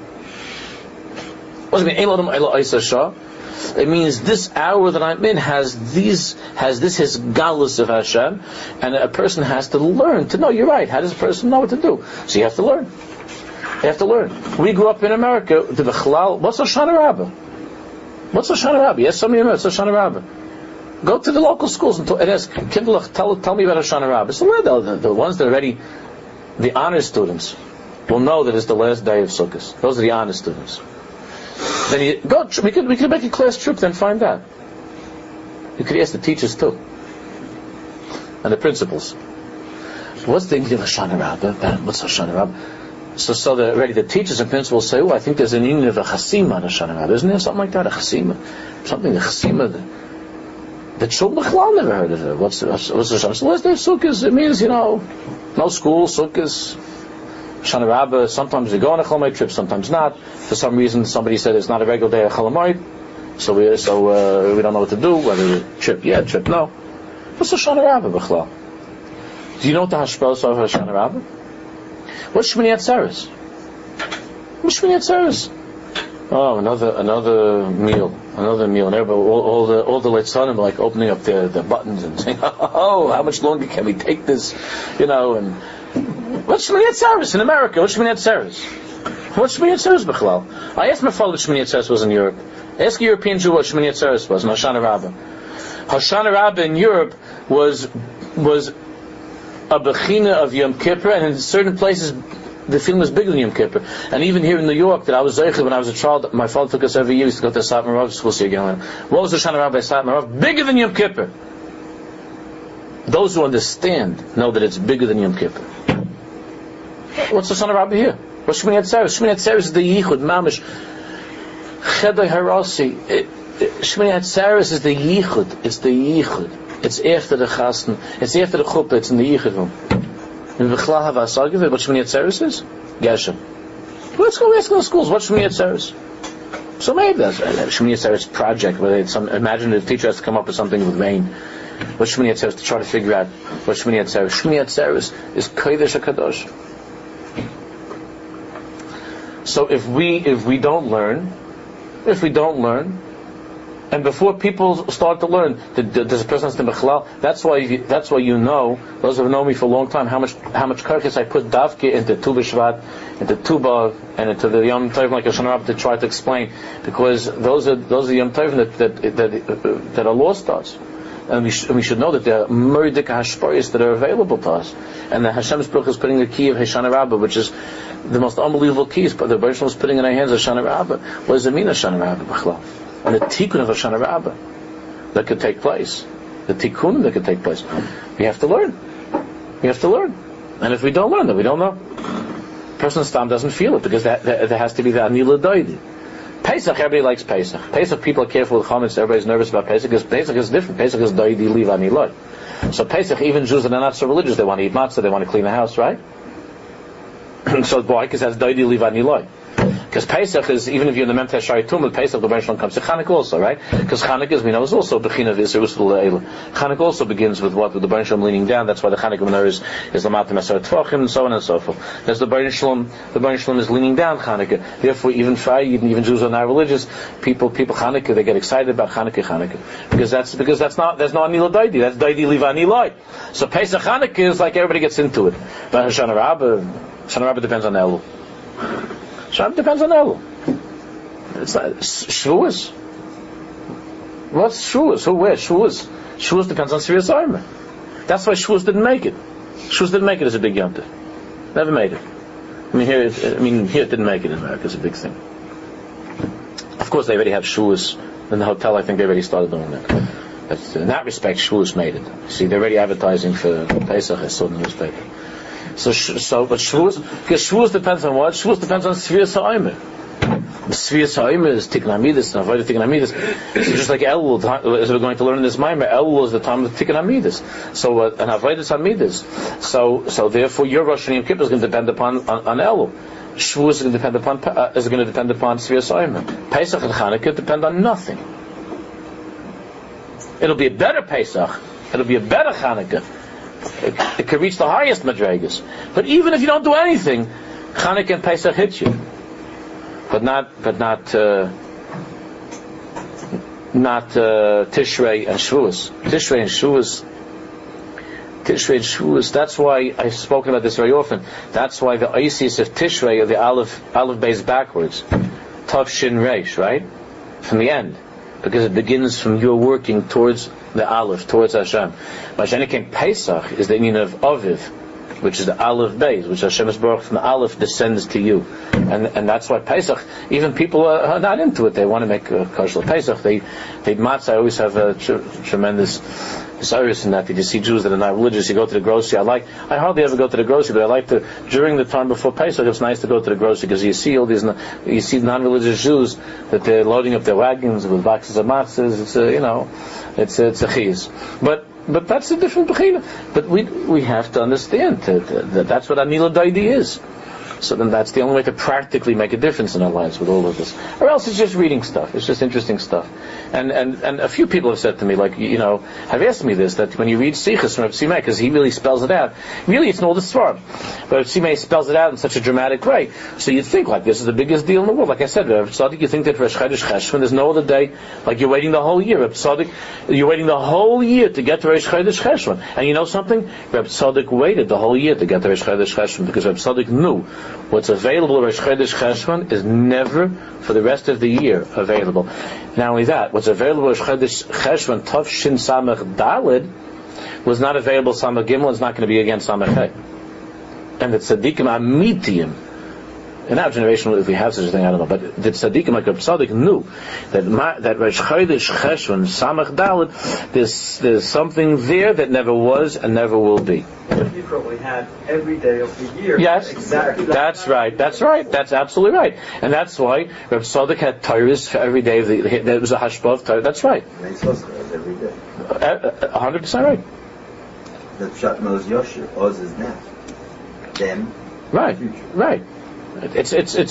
What does it mean? It means this hour that I'm in has his galus of Hashem, and a person has to learn to know. You're right. How does a person know what to do? So you have to learn. You have to learn. We grew up in America. The Bechlal, what's Hoshana Rabbah? What's Hoshana Rabbah? Yes, somebody knows. What's Hoshana Rabbah? Go to the local schools and ask, Kindlech, tell me about Hoshana Rabbah. So the ones that are ready, the honor students, will know that it's the last day of Sukkot. Those are the honor students. Then you go. We could make a class trip then find out. You could ask the teachers too, and the principals. What's the English of Hoshana Rabbah? What's Hoshana Rabbah? So the teachers and principals say, I think there's an union of a chasima on Hoshana Rabbah, isn't there? Something like that, a chasima, something, a chasima. The children never heard of it. What's Hoshana? So last day of Sukkot, it means no school, Sukkot, Hoshana Rabbah. Sometimes we go on a Chol trip, sometimes not. For some reason, somebody said it's not a regular day of Chol, so we don't know what to do. Whether trip, trip, no. What's Hoshana Rabbah, B'chlal? Do you know what the hashpos of Hoshana Rabbah? What's Shmini Atzeres? What's Shmini Atzeres? Oh, another meal, and everybody, all the Litzanim are like opening up their buttons and saying, "Oh, how much longer can we take this?" And what's Shmini Atzeres in America? What's Shmini Atzeres? What's Shmini Atzeres, B'chlal? I asked my father what Shmini Atzeres was in Europe. Ask a European Jew what Shmini Atzeres was in Hoshana Rabbah. Hoshana Rabbah in Europe was a bechina of Yom Kippur, and in certain places the feeling was bigger than Yom Kippur. And even here in New York, that I was zeicher when I was a child, my father took us every year. We used to go to Satmar Rav school. See again. What was Hoshana Rabbah Satmar Rav? Bigger than Yom Kippur. Those who understand know that it's bigger than Yom Kippur. What's Hoshana Rabbah here? What's Shmini Atzeres? Shmini Atzeres is the yichud mamish. Chedai harasi. Shmini Atzeres is the yichud. It's the yichud. It's after the chasna. It's after the chuppah. It's in the yichud room. And B'chlal have asagivit. What Shmini Atzeres is? Geshem. Let's go ask the schools. What Shmini Atzeres? So maybe that's Shmini Atzeres project where imagine the teacher has to come up with something with rain. What Shmini Atzeres to try to figure out what Shmini Atzeres. Shmini Atzeres is Kodesh HaKadosh. So if we don't learn, and before people start to learn, there's a person that's in Bechlal. That's why you know, those who have known me for a long time, how much karchis I put davke into Tu B'Shvat, into Tu B'Av, and into the Yom Tov like Hoshana Rabbah to try to explain, because those are Yom Tov that are lost to us. And we should know that there are murdik hashpayis that are available to us, and that Hashem's Baruch is putting the key of Hoshana Rabbah, which is the most unbelievable keys. But the Baruch is putting in our hands Hoshana Rabbah. What does it mean, Hoshana Rabbah, B'chlal? And the tikkun of Hoshana Rabbah that could take place, the tikkun that could take place. We have to learn. And if we don't learn, then we don't know. Person stam doesn't feel it because there has to be the anila doidi. Pesach, everybody likes Pesach. Pesach, people are careful with chametz. Everybody's nervous about Pesach because Pesach is different. Pesach is doidi liv aniloi. So Pesach, even Jews that are not so religious, they want to eat matzah, they want to clean the house, right? So why? Because that's doidi liv aniloi. Because Pesach is, even if you're in the Memtesh Shari Tumah, Pesach, the Baruch comes to Chanukah also, right? Because Chanukah, as we know, is also Bechina of Yisrus L'Eila. Chanukah also begins with what? With the Baruch leaning down. That's why the Chanukah menorah is Lamatim Asar Tvachim, and so on and so forth. There's the Baruch is leaning down Chanukah. Therefore, even Jews who are not religious, people Chanukah, they get excited about Chanukah. Because there's no Anila Daidi. That's Daidi Livani Lai. So Pesach Chanukah is like everybody gets into it. But Hoshana Rabbah depends on Elul. Shabbat depends on Elul. It's not Shavuos. What's Shavuos? Who where? Shavuos depends on Sirius Armor. That's why Shavuos didn't make it. Shavuos didn't make it as a big Yom Tov. Never made it. Here it didn't make it in America. It's a big thing. Of course, they already have Shavuos in the hotel. I think they already started doing that. But in that respect, Shavuos made it. See, they're already advertising for Pesach. I saw in the newspaper. But Shavuos depends on what? Shavuos depends on Sfiras HaOmer. Sfiras HaOmer is Tikkun Hamidus, and avoid Tikkun Hamidus. So just like Elul, as we're going to learn in this Maimer, Elul is the time of Tikkun Hamidus. So and avoid Hamidus. So therefore, your Rosh Hashanah Yom Kippur is going to depend upon Elul. Shavuos is going to depend upon Sfiras HaOmer. Pesach and Chanukah depend on nothing. It'll be a better Pesach. It'll be a better Chanukah. It could reach the highest madrigas. But even if you don't do anything, Chanukah and Pesach hit you. But not Tishrei and Shavuos. Tishrei Tishrei and Shavuos. That's why I've spoken about this very often. That's why the Isis of Tishrei, the Aleph base backwards, Tav Shin Reish, right? From the end. Because it begins from your working towards the Aleph, towards Hashem. Mashanik Pesach is the meaning of Aviv, which is the Aleph base, which Hashem is brought from the Aleph descends to you. And that's why Pesach, even people are not into it. They want to make a kosher Pesach. They matzah always have a tremendous desirous in that. You see Jews that are not religious, you go to the grocery. I hardly ever go to the grocery, but I like to, during the time before Pesach, it's nice to go to the grocery because you see all these, you see non-religious Jews that they're loading up their wagons with boxes of matzahs. It's a chiyus. But that's a different bechina. But we have to understand that that's what Anila Daidi is. So then that's the only way to practically make a difference in our lives with all of this. Or else it's just reading stuff. It's just interesting stuff. And a few people have said to me, have asked me this, that when you read Sichos from Reb Simei, because he really spells it out, really it's an old Svarim, but Reb Simei spells it out in such a dramatic way. So you think this is the biggest deal in the world. Like I said, Reb Tzaddik, you think that Rosh Chodesh Cheshvan, there's no other day, like you're waiting the whole year. Reb Tzaddik, you're waiting the whole year to get to Rosh Chodesh Cheshvan. And you know something? Reb Tzaddik waited the whole year to get to Rosh Chodesh Cheshvan because Reb Tzaddik knew what's available at Rosh Chodesh Cheshvan is never for the rest of the year available. Not only that, what's available at Rosh Chodesh Cheshvan, Tav Shin Samach Daled, was not available Samach Gimel, it's not going to be again Samach Hey. And the Tzaddikim Amitiyim, in our generation, if we have such a thing, I don't know, but the Tzaddikim like Reb Tzaddik knew that Rosh Chodesh Cheshvan Samach Daled, there's something there that never was and never will be. You probably had every day of the year. Yes, exactly. That's right. That's absolutely right. And that's why Reb Tzaddik had Torahs for every day of the year. There was a hashpah of Torah. That's right. Every day. 100% right. The Pshat knows Yosher. Oz is now. Them. Right. Future. Right. It's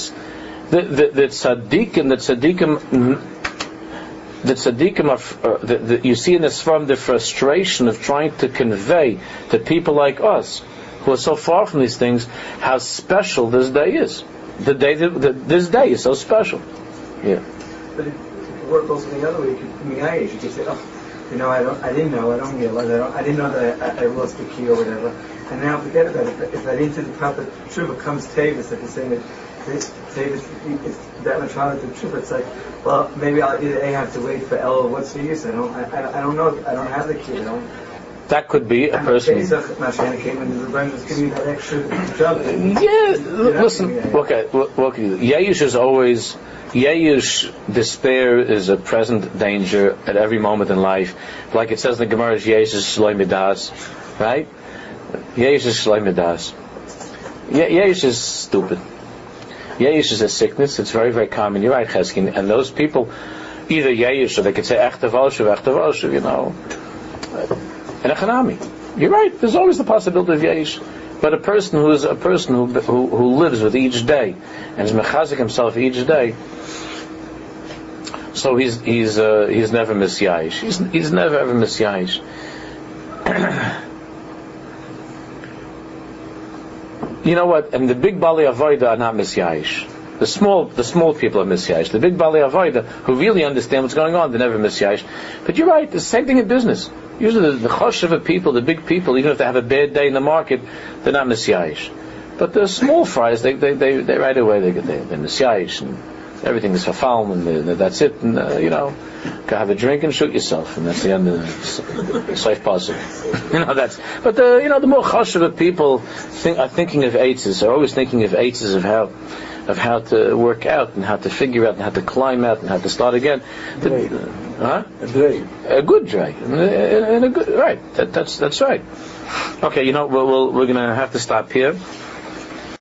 the tzaddikim. The tzaddikim you see in this from the frustration of trying to convey to people like us who are so far from these things how special this day is. This day is so special. Yeah. But it could work also the other way. You could say, I didn't know, I don't realize, I didn't know that I lost the key or whatever. And now forget about it. If I didn't do the proper tshuva, comes Tavis, like you're saying that Tavis is that much harder to tshuva. It's like, well, maybe I'll either have to wait for El or what's the use? I don't know. I don't have the key. That could be a person. Came and the Rebbe was giving you that extra job. Yeah, listen. Okay, Yeish is always. Yeish, despair is a present danger at every moment in life. Like it says in the Gemara, Yeish is Shloi Midas, right? Yeish is Shloi Midas. Yeish is stupid. Yeish is a sickness. It's very, very common. You're right, Cheskin. And those people, either Yeish, or they could say Echte Valshuv, and a Chanami. You're right. There's always the possibility of Yeish. But a person who lives with each day and is mechazik himself each day, so he's never misyayish. He's never ever misyayish. You know what? And the big Bali Avoida are not misyayish. The small people are misyayish. The big Bali Avoida, who really understand what's going on, they're never misyayish. But you're right. It's the same thing in business. Usually the choshev people, the big people, even if they have a bad day in the market, they're not misyayish. But the small fries, they right away they're misyayish, and everything is verfallen, and that's it. And go have a drink and shoot yourself, and that's the end of the safe puzzle. But the more choshev people are thinking of eitzes, are always thinking of eitzes of how to work out and how to figure out and how to climb out and how to start again. A good drag. And a good, right. That's right. Okay, we're going to have to stop here.